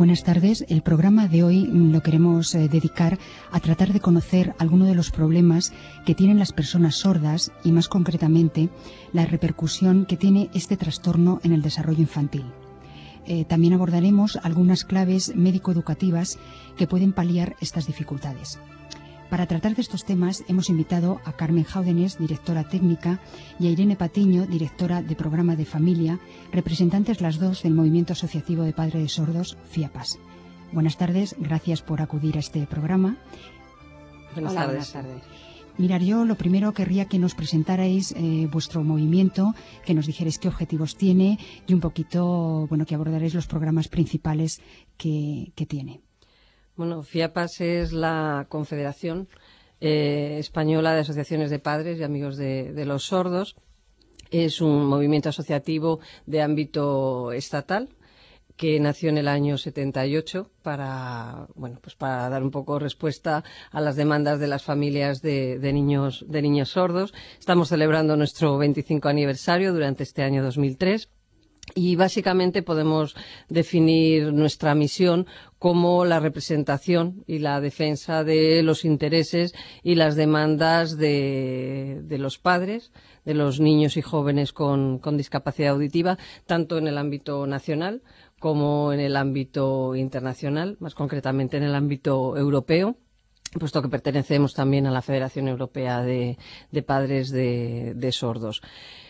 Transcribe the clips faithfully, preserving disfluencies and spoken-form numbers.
Buenas tardes. El programa de hoy lo queremos eh, dedicar a tratar de conocer algunos de los problemas que tienen las personas sordas y, más concretamente, la repercusión que tiene este trastorno en el desarrollo infantil. Eh, también abordaremos algunas claves médico-educativas que pueden paliar estas dificultades. Para tratar de estos temas hemos invitado a Carmen Jáudenes, directora técnica, y a Irene Patiño, directora de Programa de Familia, representantes las dos del Movimiento Asociativo de Padres Sordos, FIAPAS. Buenas tardes, gracias por acudir a este programa. Buenas Hola, tardes. Buenas tardes. Mirar, yo lo primero querría que nos presentarais eh, vuestro movimiento, que nos dijerais qué objetivos tiene y un poquito, bueno, que abordaréis los programas principales que, que tiene. Bueno, FIAPAS es la Confederación eh, Española de Asociaciones de Padres y Amigos de, de los Sordos. Es un movimiento asociativo de ámbito estatal que nació en el año setenta y ocho para, bueno, pues para dar un poco respuesta a las demandas de las familias de, de niños, de niños sordos. Estamos celebrando nuestro veinticinco aniversario durante este año dos mil tres. Y básicamente podemos definir nuestra misión como la representación y la defensa de los intereses y las demandas de, de los padres, de los niños y jóvenes con, con discapacidad auditiva, tanto en el ámbito nacional como en el ámbito internacional, más concretamente en el ámbito europeo, puesto que pertenecemos también a la Federación Europea de, de Padres de, de Sordos.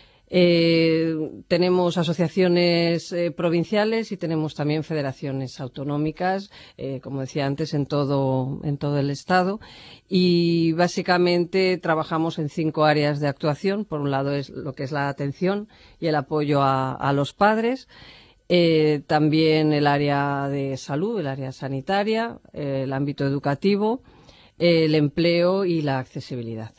Eh, tenemos asociaciones eh, provinciales y tenemos también federaciones autonómicas, eh, como decía antes, en todo, en todo el Estado. Y básicamente trabajamos en cinco áreas de actuación. Por un lado es lo que es la atención y el apoyo a, a los padres. Eh, también el área de salud, el área sanitaria, eh, el ámbito educativo, eh, el empleo y la accesibilidad.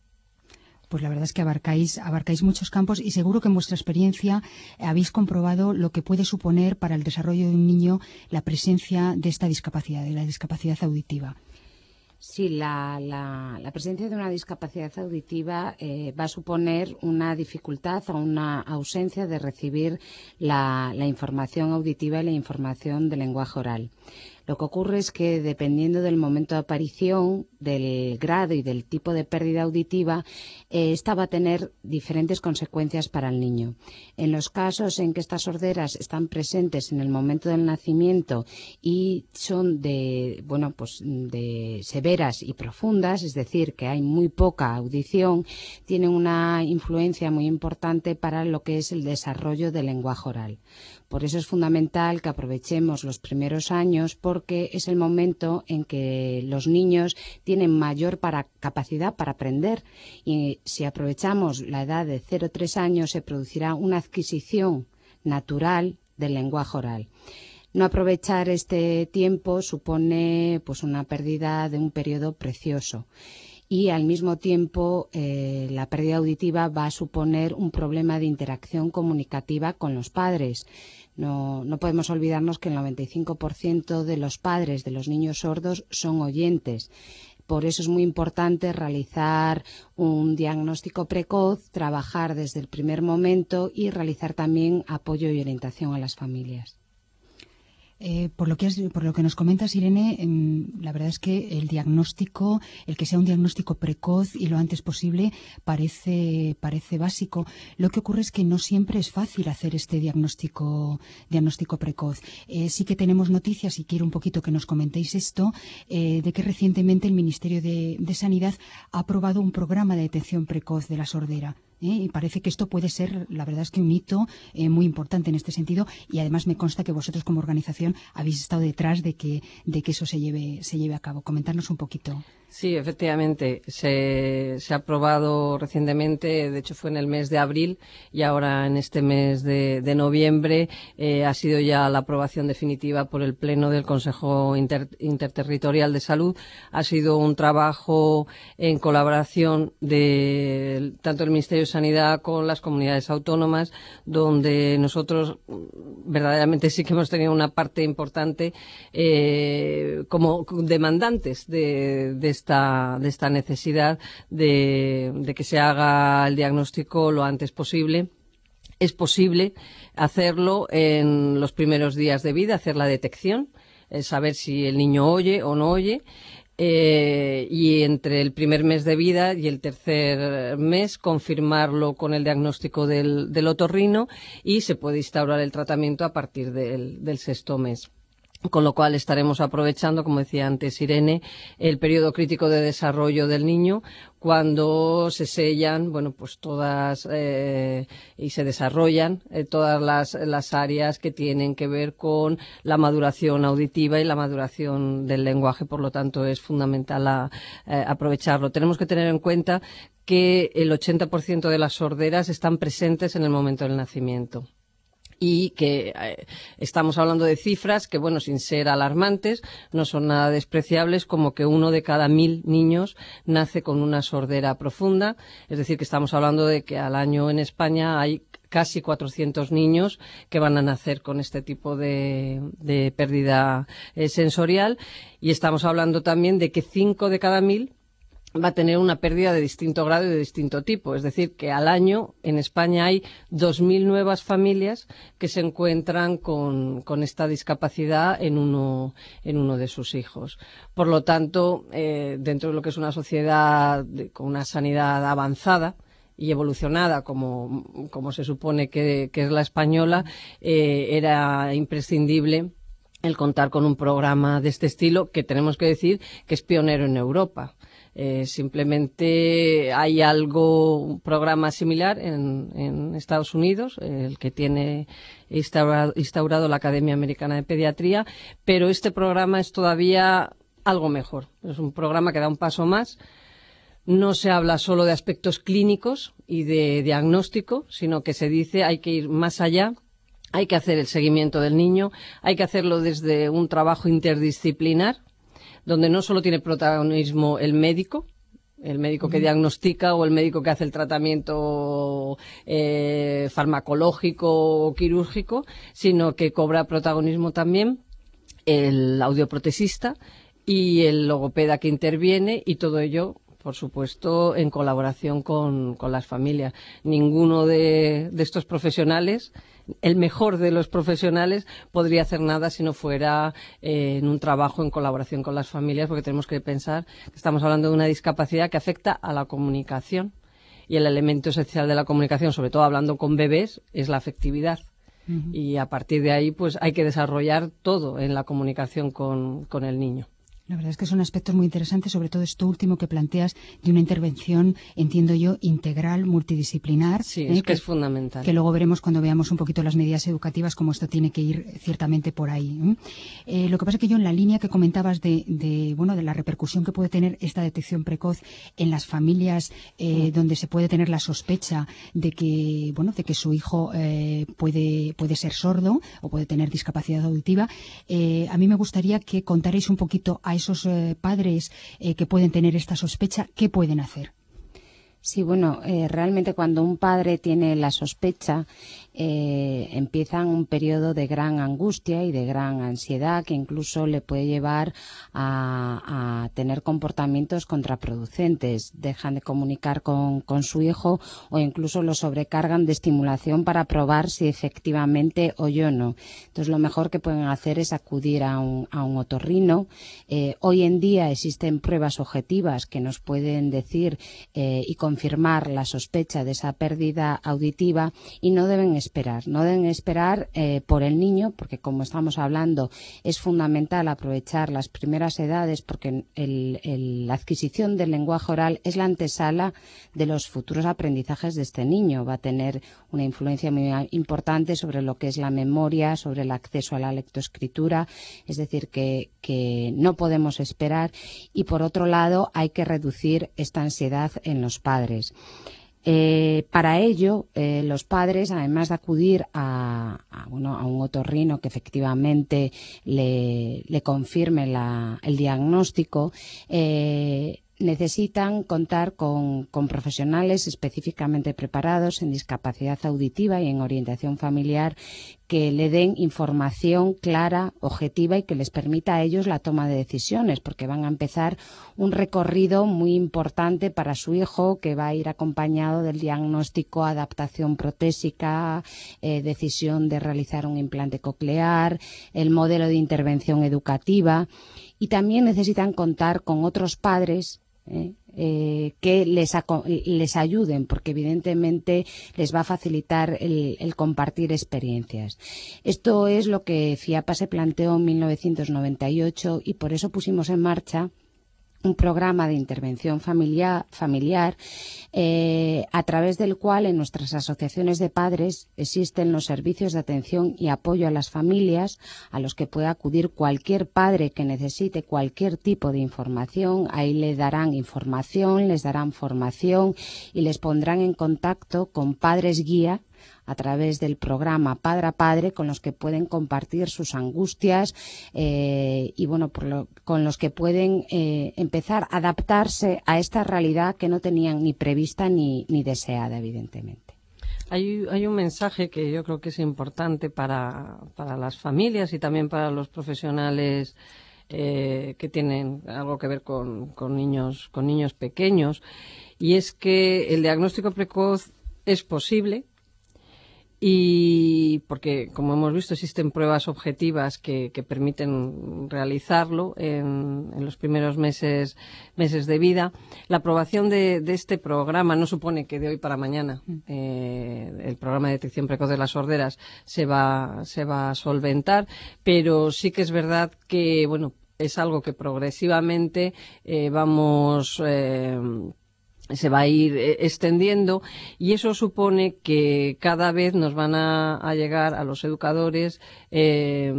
Pues la verdad es que abarcáis, abarcáis muchos campos y seguro que en vuestra experiencia habéis comprobado lo que puede suponer para el desarrollo de un niño la presencia de esta discapacidad, de la discapacidad auditiva. Sí, la, la, la presencia de una discapacidad auditiva eh, va a suponer una dificultad o una ausencia de recibir la, la información auditiva y la información de lenguaje oral. Lo que ocurre es que, dependiendo del momento de aparición, del grado y del tipo de pérdida auditiva, eh, esta va a tener diferentes consecuencias para el niño. En los casos en que estas sorderas están presentes en el momento del nacimiento y son de, bueno, pues de severas y profundas, es decir, que hay muy poca audición, tienen una influencia muy importante para lo que es el desarrollo del lenguaje oral. Por eso es fundamental que aprovechemos los primeros años, porque es el momento en que los niños tienen mayor para, capacidad para aprender, y si aprovechamos la edad de cero a tres años se producirá una adquisición natural del lenguaje oral. No aprovechar este tiempo supone pues una pérdida de un periodo precioso. Y al mismo tiempo eh, la pérdida auditiva va a suponer un problema de interacción comunicativa con los padres. No, no podemos olvidarnos que el noventa y cinco por ciento de los padres de los niños sordos son oyentes. Por eso es muy importante realizar un diagnóstico precoz, trabajar desde el primer momento y realizar también apoyo y orientación a las familias. Eh, por lo que has, por lo que nos comentas, Irene, eh, la verdad es que el diagnóstico, el que sea un diagnóstico precoz y lo antes posible, parece, parece básico. Lo que ocurre es que no siempre es fácil hacer este diagnóstico, diagnóstico precoz. Eh, sí que tenemos noticias, y quiero un poquito que nos comentéis esto, eh, de que recientemente el Ministerio de, de Sanidad ha aprobado un programa de detección precoz de la sordera. ¿Eh? Y parece que esto puede ser, la verdad es que un hito eh, muy importante en este sentido, y además me consta que vosotros como organización habéis estado detrás de que, de que eso se lleve, se lleve a cabo. Comentarnos un poquito. Sí, efectivamente, se, se ha aprobado recientemente, de hecho fue en el mes de abril y ahora en este mes de, de noviembre eh, ha sido ya la aprobación definitiva por el Pleno del Consejo Inter, Interterritorial de Salud. Ha sido un trabajo en colaboración de tanto el Ministerio de Sanidad con las comunidades autónomas, donde nosotros verdaderamente sí que hemos tenido una parte importante eh, como demandantes de, de esta, de esta necesidad de, de que se haga el diagnóstico lo antes posible. Es posible hacerlo en los primeros días de vida, hacer la detección eh, saber si el niño oye o no oye. Eh, y entre el primer mes de vida y el tercer mes confirmarlo con el diagnóstico del, del otorrino, y se puede instaurar el tratamiento a partir del, del sexto mes. Con lo cual estaremos aprovechando, como decía antes Irene, el periodo crítico de desarrollo del niño, cuando se sellan, bueno, pues todas eh, y se desarrollan eh, todas las, las áreas que tienen que ver con la maduración auditiva y la maduración del lenguaje. Por lo tanto, es fundamental a, eh, aprovecharlo. Tenemos que tener en cuenta que el ochenta por ciento de las sorderas están presentes en el momento del nacimiento. Y que eh, estamos hablando de cifras que, bueno, sin ser alarmantes, no son nada despreciables, como que uno de cada mil niños nace con una sordera profunda. Es decir, que estamos hablando de que al año en España hay casi cuatrocientos niños que van a nacer con este tipo de, de pérdida eh, sensorial. Y estamos hablando también de que cinco de cada mil va a tener una pérdida de distinto grado y de distinto tipo. Es decir, que al año en España hay dos mil nuevas familias que se encuentran con, con esta discapacidad en uno, en uno de sus hijos. Por lo tanto, eh, dentro de lo que es una sociedad de, con una sanidad avanzada y evolucionada, como, como se supone que, que es la española, eh, era imprescindible el contar con un programa de este estilo, que tenemos que decir que es pionero en Europa. Eh, simplemente hay algo, un programa similar en, en Estados Unidos, el que tiene instaurado, instaurado la Academia Americana de Pediatría, pero este programa es todavía algo mejor. Es un programa que da un paso más. No se habla solo de aspectos clínicos y de diagnóstico, sino que se dice hay que ir más allá. Hay que hacer el seguimiento del niño, hay que hacerlo desde un trabajo interdisciplinar, donde no solo tiene protagonismo el médico, el médico que diagnostica o el médico que hace el tratamiento eh, farmacológico o quirúrgico, sino que cobra protagonismo también el audioprotesista y el logopeda que interviene, y todo ello, por supuesto, en colaboración con, con las familias. Ninguno de, de estos profesionales, el mejor de los profesionales, podría hacer nada si no fuera eh, en un trabajo en colaboración con las familias, porque tenemos que pensar que estamos hablando de una discapacidad que afecta a la comunicación, y el elemento esencial de la comunicación, sobre todo hablando con bebés, es la afectividad. Uh-huh. Y a partir de ahí, pues hay que desarrollar todo en la comunicación con, con el niño. La verdad es que son aspectos muy interesantes, sobre todo esto último que planteas de una intervención, entiendo yo, integral, multidisciplinar. Sí, es eh, que, que es fundamental. Que luego veremos cuando veamos un poquito las medidas educativas, cómo esto tiene que ir ciertamente por ahí. ¿eh? Eh, lo que pasa es que yo, en la línea que comentabas de, de, bueno, de la repercusión que puede tener esta detección precoz en las familias eh, mm. donde se puede tener la sospecha de que, bueno, de que su hijo eh, puede, puede ser sordo o puede tener discapacidad auditiva, eh, a mí me gustaría que contarais un poquito a esos eh, padres eh, que pueden tener esta sospecha, ¿qué pueden hacer? Sí, bueno, eh, realmente cuando un padre tiene la sospecha, eh, empieza un periodo de gran angustia y de gran ansiedad que incluso le puede llevar a, a tener comportamientos contraproducentes. Dejan de comunicar con, con su hijo o incluso lo sobrecargan de estimulación para probar si efectivamente oye o no. Entonces, lo mejor que pueden hacer es acudir a un, a un otorrino. Eh, hoy en día existen pruebas objetivas que nos pueden decir eh, y confirmar la sospecha de esa pérdida auditiva, y no deben esperar, no deben esperar eh, por el niño, porque como estamos hablando es fundamental aprovechar las primeras edades, porque el, el, la adquisición del lenguaje oral es la antesala de los futuros aprendizajes de este niño. Va a tener una influencia muy importante sobre lo que es la memoria, sobre el acceso a la lectoescritura, es decir, que, que no podemos esperar, y por otro lado hay que reducir esta ansiedad en los padres. Eh, para ello, eh, los padres, además de acudir a, a, bueno, a un otorrino que efectivamente le, le confirme la, el diagnóstico, eh, necesitan contar con, con profesionales específicamente preparados en discapacidad auditiva y en orientación familiar que le den información clara, objetiva y que les permita a ellos la toma de decisiones, porque van a empezar un recorrido muy importante para su hijo que va a ir acompañado del diagnóstico, adaptación protésica, eh, decisión de realizar un implante coclear, el modelo de intervención educativa, y también necesitan contar con otros padres Eh, eh, que les, les ayuden, porque evidentemente les va a facilitar el, el compartir experiencias. Esto es lo que FIAPA se planteó en mil novecientos noventa y ocho y por eso pusimos en marcha un programa de intervención familiar, familiar eh, a través del cual en nuestras asociaciones de padres existen los servicios de atención y apoyo a las familias a los que puede acudir cualquier padre que necesite cualquier tipo de información. Ahí le darán información, les darán formación y les pondrán en contacto con padres guía a través del programa Padre a Padre, con los que pueden compartir sus angustias eh, y bueno, por lo, con los que pueden eh, empezar a adaptarse a esta realidad que no tenían ni prevista ni, ni deseada, evidentemente. Hay, hay un mensaje que yo creo que es importante para, para las familias y también para los profesionales eh, que tienen algo que ver con, con niños, con niños pequeños, y es que el diagnóstico precoz es posible. Y porque, como hemos visto, existen pruebas objetivas que, que permiten realizarlo en, en los primeros meses, meses de vida. La aprobación de, de este programa no supone que de hoy para mañana eh, el programa de detección precoz de las sorderas se va, se va a solventar, pero sí que es verdad que, bueno, es algo que progresivamente eh, vamos... Eh, se va a ir extendiendo, y eso supone que cada vez nos van a, a llegar a los educadores eh,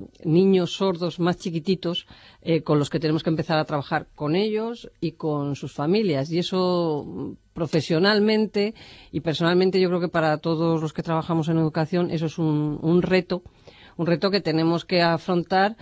niños sordos más chiquititos eh, con los que tenemos que empezar a trabajar con ellos y con sus familias, y eso profesionalmente y personalmente yo creo que para todos los que trabajamos en educación eso es un, un reto, un reto que tenemos que afrontar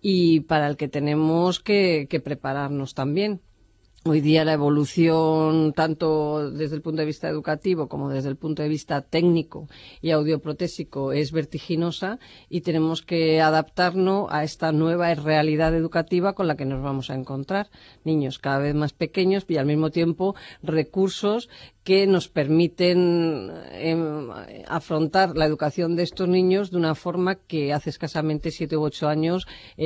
y para el que tenemos que, que prepararnos también. Hoy día la evolución, tanto desde el punto de vista educativo como desde el punto de vista técnico y audioprotésico, es vertiginosa y tenemos que adaptarnos a esta nueva realidad educativa con la que nos vamos a encontrar. Niños cada vez más pequeños y al mismo tiempo recursos que nos permiten eh, afrontar la educación de estos niños de una forma que hace escasamente siete u ocho años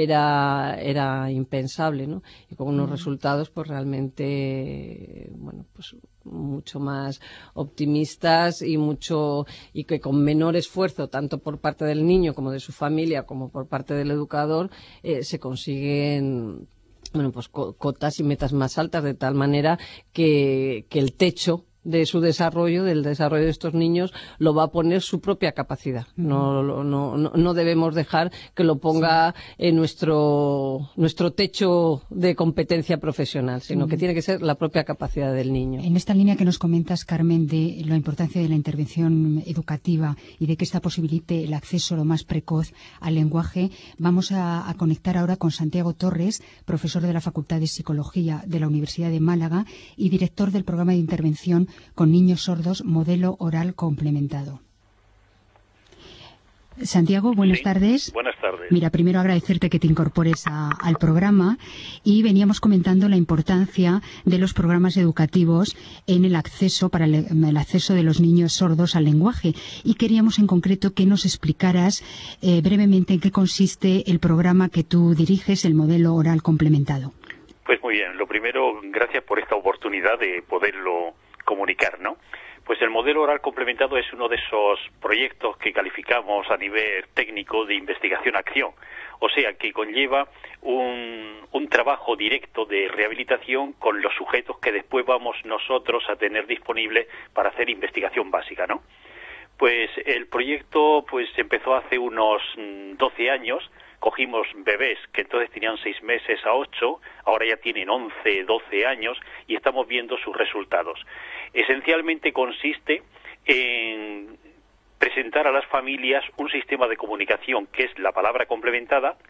era, era impensable, ¿no? Y con unos mm. resultados pues realmente, bueno, pues mucho más optimistas y mucho y que con menor esfuerzo tanto por parte del niño como de su familia como por parte del educador eh, se consiguen, bueno, pues cotas y metas más altas, de tal manera que, que el techo de su desarrollo, del desarrollo de estos niños, lo va a poner su propia capacidad. No, no, no, no debemos dejar que lo ponga en nuestro, nuestro techo de competencia profesional, sino que tiene que ser la propia capacidad del niño. En esta línea que nos comentas, Carmen, de la importancia de la intervención educativa y de que esta posibilite el acceso lo más precoz al lenguaje, vamos a, a conectar ahora con Santiago Torres, profesor de la Facultad de Psicología de la Universidad de Málaga y director del programa de intervención con niños sordos, modelo oral complementado. Santiago, buenas sí, tardes. Buenas tardes. Mira, primero agradecerte que te incorpores a, al programa, y veníamos comentando la importancia de los programas educativos en el acceso para el, el acceso de los niños sordos al lenguaje, y queríamos en concreto que nos explicaras eh, brevemente en qué consiste el programa que tú diriges, el modelo oral complementado. Pues muy bien, lo primero, gracias por esta oportunidad de poderlo comunicar, ¿no? Pues el modelo oral complementado es uno de esos proyectos que calificamos a nivel técnico de investigación-acción, o sea, que conlleva un, un trabajo directo de rehabilitación con los sujetos que después vamos nosotros a tener disponibles para hacer investigación básica, ¿no? Pues el proyecto pues empezó hace unos doce años. Cogimos bebés que entonces tenían seis meses a ocho, ahora ya tienen once, doce años y estamos viendo sus resultados. Esencialmente consiste en presentar a las familias un sistema de comunicación que es la palabra complementada,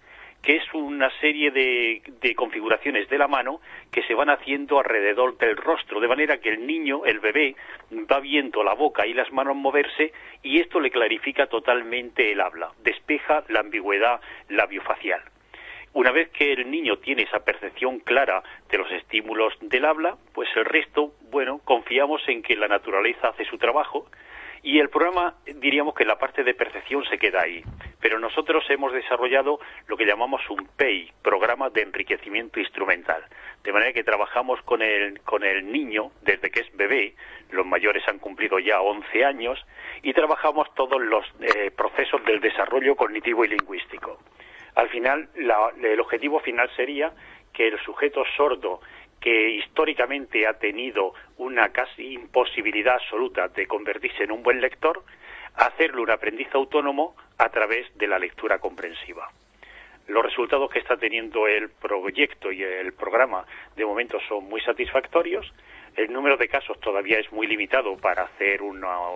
que es una serie de, de configuraciones de la mano que se van haciendo alrededor del rostro, de manera que el niño, el bebé, va viendo la boca y las manos moverse, y esto le clarifica totalmente el habla, despeja la ambigüedad labiofacial. Una vez que el niño tiene esa percepción clara de los estímulos del habla, pues el resto, bueno, confiamos en que la naturaleza hace su trabajo. Y el programa, diríamos que la parte de percepción se queda ahí. Pero nosotros hemos desarrollado lo que llamamos un P E I, Programa de Enriquecimiento Instrumental. De manera que trabajamos con el, con el niño desde que es bebé, los mayores han cumplido ya once años, y trabajamos todos los eh, procesos del desarrollo cognitivo y lingüístico. Al final, la, el objetivo final sería que el sujeto sordo, que históricamente ha tenido una casi imposibilidad absoluta de convertirse en un buen lector, hacerle un aprendiz autónomo a través de la lectura comprensiva. Los resultados que está teniendo el proyecto y el programa de momento son muy satisfactorios. El número de casos todavía es muy limitado para hacer unos,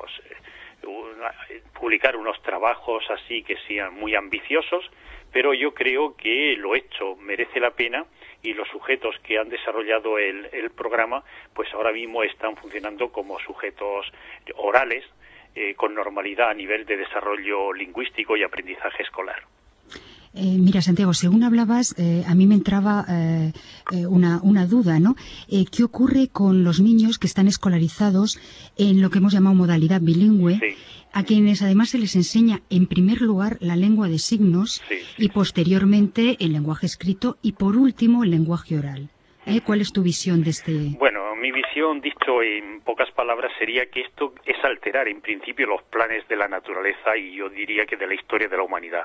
una, publicar unos trabajos así que sean muy ambiciosos, pero yo creo que lo hecho merece la pena, y los sujetos que han desarrollado el, el programa, pues ahora mismo están funcionando como sujetos orales eh, con normalidad a nivel de desarrollo lingüístico y aprendizaje escolar. Eh, mira, Santiago, según hablabas, eh, a mí me entraba eh, eh, una, una duda, ¿no? Eh, ¿Qué ocurre con los niños que están escolarizados en lo que hemos llamado modalidad bilingüe, Sí. a quienes además se les enseña en primer lugar la lengua de signos Sí, sí. y posteriormente el lenguaje escrito y por último el lenguaje oral? ¿Eh? ¿Cuál es tu visión de este...? Bueno, mi visión, dicho en pocas palabras, sería que esto es alterar en principio los planes de la naturaleza y yo diría que de la historia de la humanidad.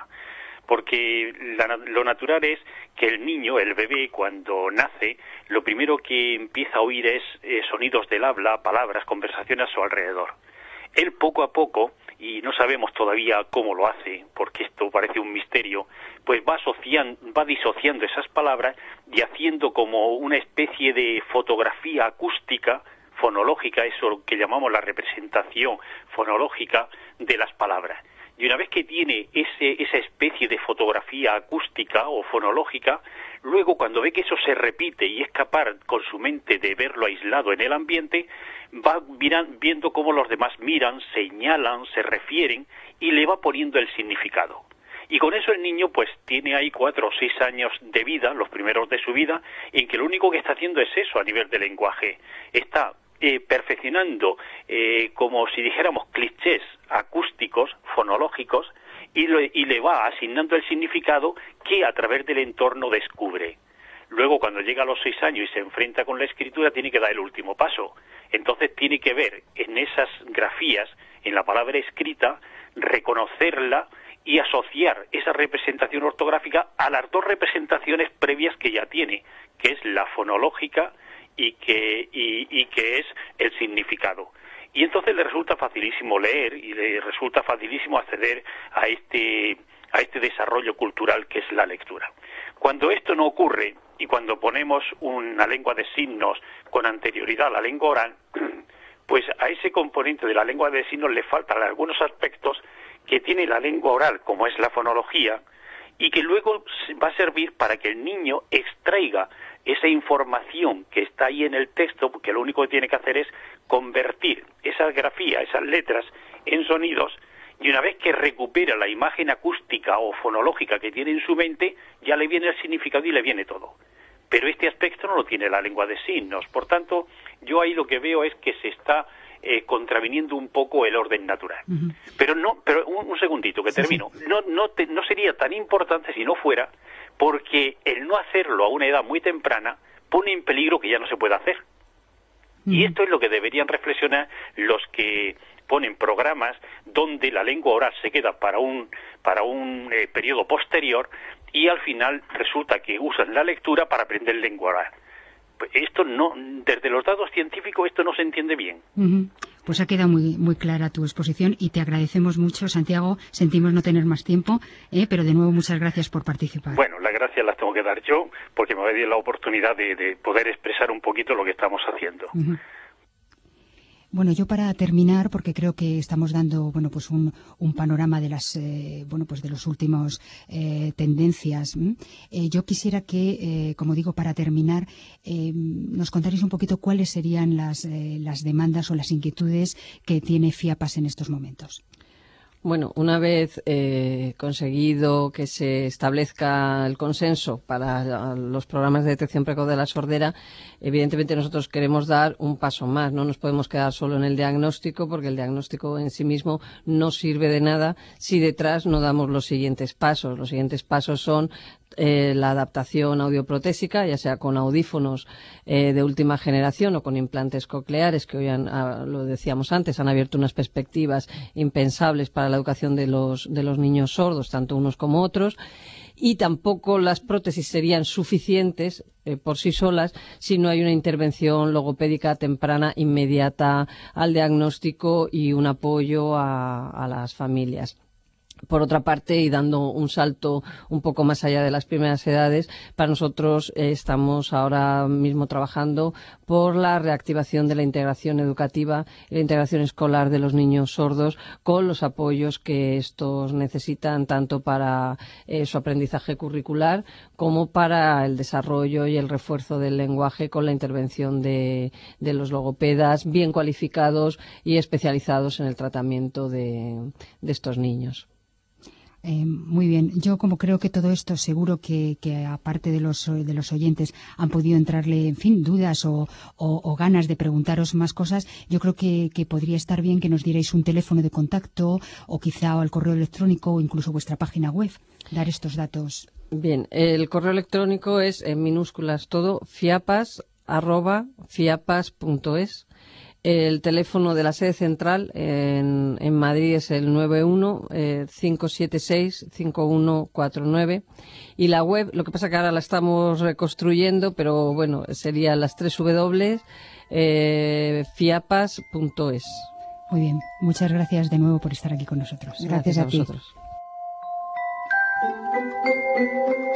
Porque la, lo natural es que el niño, el bebé, cuando nace, lo primero que empieza a oír es eh, sonidos del habla, palabras, conversaciones a su alrededor. Él poco a poco, y no sabemos todavía cómo lo hace, porque esto parece un misterio, pues va asociando, va disociando esas palabras y haciendo como una especie de fotografía acústica, fonológica, eso que llamamos la representación fonológica de las palabras. Y una vez que tiene ese, esa especie de fotografía acústica o fonológica, luego cuando ve que eso se repite y es capaz con su mente de verlo aislado en el ambiente, va miran, viendo cómo los demás miran, señalan, se refieren y le va poniendo el significado. Y con eso el niño pues tiene ahí cuatro o seis años de vida, los primeros de su vida, en que lo único que está haciendo es eso a nivel de lenguaje. Está Eh, perfeccionando, eh, como si dijéramos, clichés acústicos, fonológicos, y, lo, y le va asignando el significado que a través del entorno descubre. Luego, cuando llega a los seis años y se enfrenta con la escritura, tiene que dar el último paso. Entonces tiene que ver en esas grafías, en la palabra escrita, reconocerla y asociar esa representación ortográfica a las dos representaciones previas que ya tiene, que es la fonológica y que y, y que es el significado. Y entonces le resulta facilísimo leer y le resulta facilísimo acceder a este a este desarrollo cultural que es la lectura. Cuando esto no ocurre y cuando ponemos una lengua de signos con anterioridad a la lengua oral, pues a ese componente de la lengua de signos le faltan algunos aspectos que tiene la lengua oral, como es la fonología, y que luego va a servir para que el niño extraiga esa información que está ahí en el texto, porque lo único que tiene que hacer es convertir esas grafías, esas letras, en sonidos, y una vez que recupera la imagen acústica o fonológica que tiene en su mente, ya le viene el significado y le viene todo. Pero este aspecto no lo tiene la lengua de signos. Por tanto, yo ahí lo que veo es que se está eh, contraviniendo un poco el orden natural. Uh-huh. Pero no, pero un, un segundito que sí, termino. Sí. No, no, te, no sería tan importante si no fuera, porque el no hacerlo a una edad muy temprana pone en peligro que ya no se pueda hacer. Uh-huh. Y esto es lo que deberían reflexionar los que ponen programas donde la lengua oral se queda para un para un eh, periodo posterior y al final resulta que usan la lectura para aprender lengua oral. Esto no, desde los datos científicos esto no se entiende bien. Uh-huh. Pues ha quedado muy muy clara tu exposición y te agradecemos mucho, Santiago. Sentimos no tener más tiempo, eh, pero de nuevo muchas gracias por participar. Bueno, las gracias las tengo que dar yo porque me ha dado la oportunidad de, de poder expresar un poquito lo que estamos haciendo. Uh-huh. Bueno, yo para terminar, porque creo que estamos dando, bueno, pues un, un panorama de las, eh, bueno, pues de los últimos eh, tendencias. Eh, yo quisiera que, eh, como digo, para terminar, eh, nos contaréis un poquito cuáles serían las, eh, las demandas o las inquietudes que tiene FIAPAS en estos momentos. Bueno, una vez eh, conseguido que se establezca el consenso para los programas de detección precoz de la sordera, evidentemente nosotros queremos dar un paso más. No nos podemos quedar solo en el diagnóstico, porque el diagnóstico en sí mismo no sirve de nada si detrás no damos los siguientes pasos. Los siguientes pasos son Eh, la adaptación audioprotésica, ya sea con audífonos eh, de última generación o con implantes cocleares, que hoy han, ah, lo decíamos antes, han abierto unas perspectivas impensables para la educación de los, de los niños sordos, tanto unos como otros. Y tampoco las prótesis serían suficientes eh, por sí solas si no hay una intervención logopédica temprana, inmediata al diagnóstico y un apoyo a, a las familias. Por otra parte, y dando un salto un poco más allá de las primeras edades, para nosotros eh, estamos ahora mismo trabajando por la reactivación de la integración educativa y la integración escolar de los niños sordos, con los apoyos que estos necesitan tanto para eh, su aprendizaje curricular como para el desarrollo y el refuerzo del lenguaje, con la intervención de, de los logopedas bien cualificados y especializados en el tratamiento de, de estos niños. Eh, muy bien. Yo, como creo que todo esto, seguro que, que aparte de los, de los oyentes han podido entrarle, en fin, dudas o, o, o ganas de preguntaros más cosas, yo creo que, que podría estar bien que nos dierais un teléfono de contacto o quizá al correo electrónico o incluso vuestra página web, dar estos datos. Bien, el correo electrónico es en minúsculas todo, fiapas arroba fiapas punto es. El teléfono de la sede central en, en Madrid es el nueve uno cinco siete seis cinco uno cuatro nueve, y la web, lo que pasa que ahora la estamos reconstruyendo, pero bueno, sería las tres w eh, fiapas punto es. Muy bien, muchas gracias de nuevo por estar aquí con nosotros. Gracias, gracias a, a vosotros. Ti.